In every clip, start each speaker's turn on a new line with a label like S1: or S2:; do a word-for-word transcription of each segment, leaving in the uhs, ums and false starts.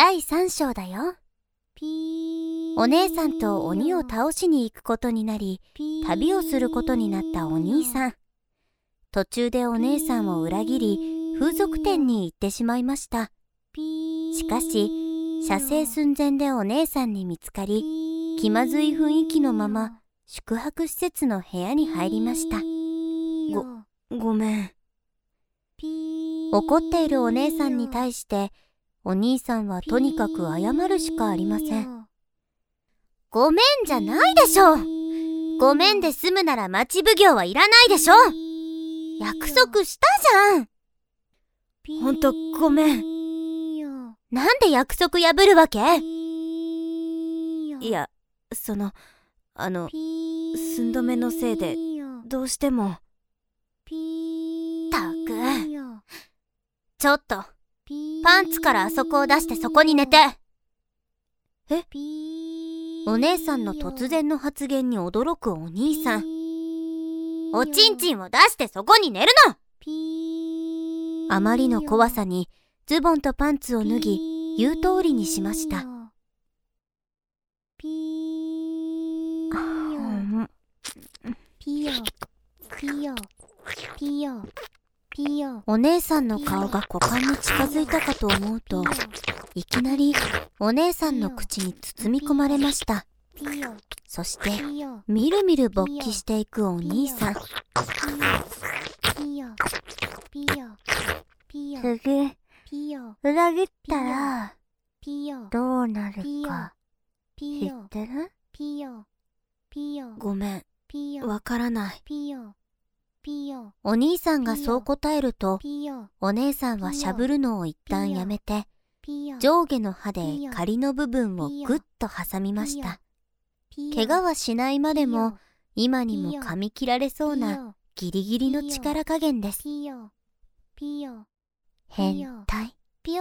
S1: だいさん章だよ。お姉さんと鬼を倒しに行くことになり、旅をすることになったお兄さん。途中でお姉さんを裏切り、風俗店に行ってしまいました。しかし、射精寸前でお姉さんに見つかり、気まずい雰囲気のまま宿泊施設の部屋に入りました。ご、ごめん。怒っているお姉さんに対して、お兄さんはとにかく謝るしかありません。ごめんじゃないでしょ。ごめんで済むなら町奉行はいらないでしょ。約束したじゃん。ほんとごめん。なんで約束破るわけ？いや、その、あの、寸止めのせいで、どうしても。たく。ちょっと、パンツからあそこを出してそこに寝て。え？お姉さんの突然の発言に驚くお兄さん。おちんちんを出してそこに寝るの！あまりの怖さに、ズボンとパンツを脱ぎ、言う通りにしました。お姉さんの顔が股間に近づいたかと思うと、いきなりお姉さんの口に包み込まれました。そして、みるみる勃起していくお兄さん。次、裏切ったら、どうなるか、知ってる？ごめん、わからない。お兄さんがそう答えると、お姉さんはしゃぶるのを一旦やめて、上下の歯で仮の部分をぐっと挟みました。怪我はしないまでも、今にも噛み切られそうなギリギリの力加減です。変態。ぐ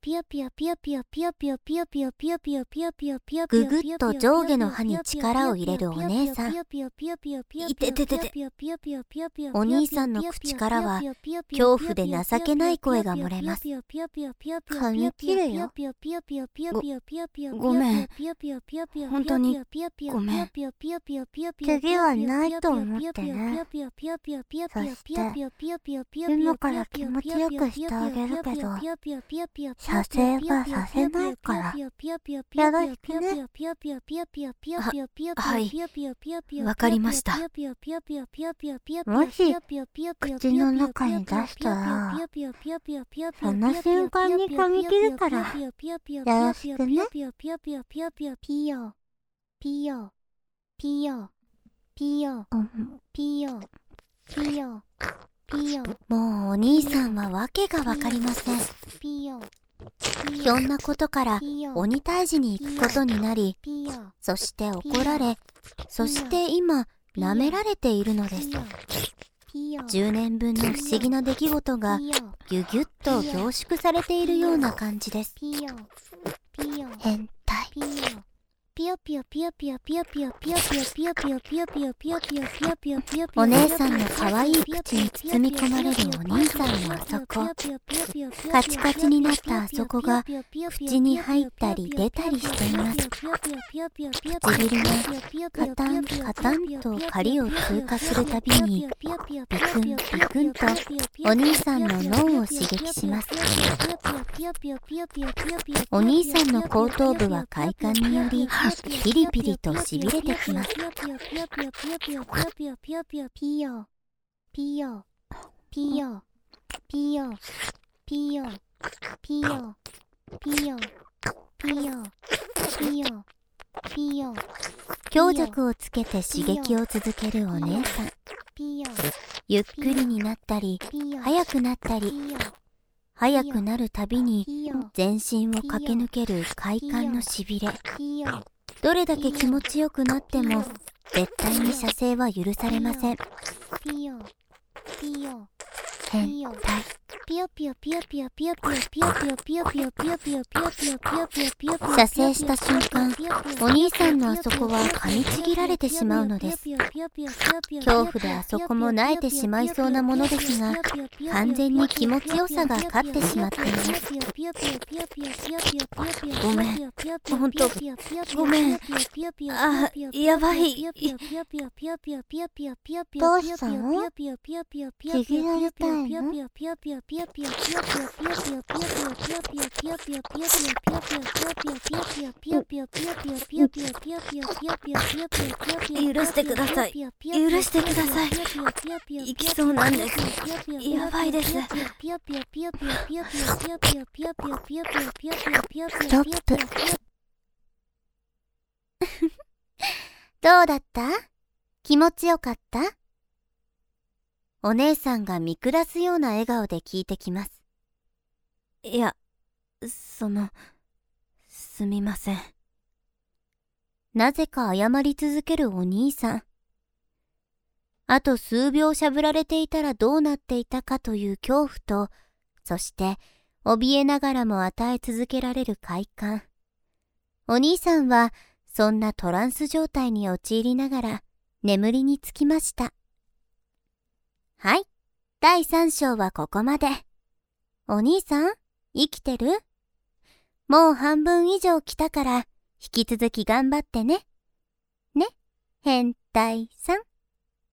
S1: ぐっと上下の歯に力を入れるお姉さん。いてててて。お兄さんの口からは恐怖で情けない声が漏れます。噛み切れよ。ご、ごめん。本当にごめん。次はないと思ってね。そして今から気持ちよくしてあげるけど、射精はさせないから。よろしくね。は、はい。わかりました。もし、口の中に出したら、その瞬間に噛み切るから、よろしくね。ピヨ、ピヨ、ピヨ、ピヨ、ピヨ、ピヨ、ピヨ。もうお兄さんはわけがわかりません。ひょんなことから鬼退治に行くことになり、そして怒られ、そして今舐められているのです。じゅうねんぶんの不思議な出来事がぎゅぎゅっと凝縮されているような感じです。変態。お姉さんの可愛い口に包み込まれるお兄さんのあそこ。カチカチになったあそこが口に入ったり出たりしています。唇がカタンカタンと針を通過するたびにビクンビクンとお兄さんの脳を刺激します。お兄さんの後頭部は快感によりピリピリとしびれてきます。ピヨピヨピヨピヨピヨピヨピヨピヨピヨピヨピヨ。強弱をつけて刺激を続けるお姉さん。ゆっくりになったり速くなったり、速くなるたびに全身を駆け抜ける快感のしびれ。どれだけ気持ちよくなっても絶対に射精は許されません。変態。 射精した瞬間、お兄さんのあそこは噛みちぎられてしまうのです。恐怖であそこも萎えてしまいそうなものですが、完全に気持ちよさが勝ってしまっています。ごめん、ほんとごめん。あ、やばい。
S2: どうしたの？ちぎられたいの？
S1: 許してください。許してください。行きそうなんです。やばいです。
S2: ストップ。
S1: どうだった？気持ちよかった？お姉さんが見下すような笑顔で聞いてきます。いや、その、すみません。なぜか謝り続けるお兄さん。あと数秒しゃぶられていたらどうなっていたかという恐怖と、そして怯えながらも与え続けられる快感。お兄さんはそんなトランス状態に陥りながら眠りにつきました。はい、だいさん章はここまで。お兄さん、生きてる？もう半分以上来たから引き続き頑張ってね。ね、変態さん。